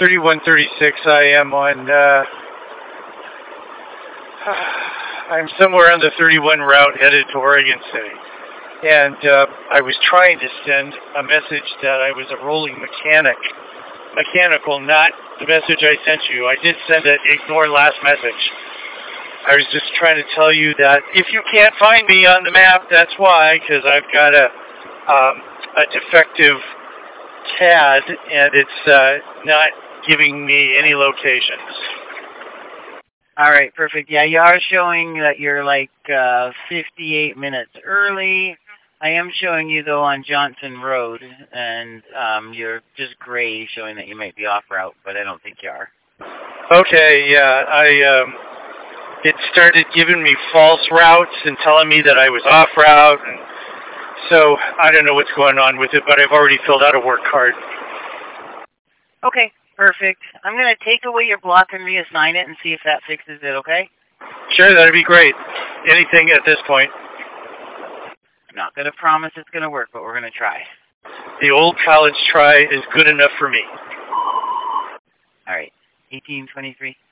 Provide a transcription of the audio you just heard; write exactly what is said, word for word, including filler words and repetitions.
thirty-one thirty-six, I am on, uh, I'm somewhere on the thirty-one route headed to Oregon City. And uh, I was trying to send a message that I was a rolling mechanic, mechanical, not the message I sent you. I did send it, ignore last message. I was just trying to tell you that if you can't find me on the map, that's why, because I've got a, um, a defective T A D, and it's uh, not giving me any locations. All right, perfect. Yeah, you are showing that you're like uh, fifty-eight minutes early. I am showing you, though, on Johnson Road, and um, you're just gray, showing that you might be off route, but I don't think you are. Okay, yeah, I, um, it started giving me false routes and telling me that I was off route, and so I don't know what's going on with it, but I've already filled out a work card. Okay, perfect. I'm going to take away your block and reassign it and see if that fixes it, okay? Sure, that'd be great. Anything at this point. I'm not going to promise it's going to work, but we're going to try. The old college try is good enough for me. All right, eighteen twenty-three.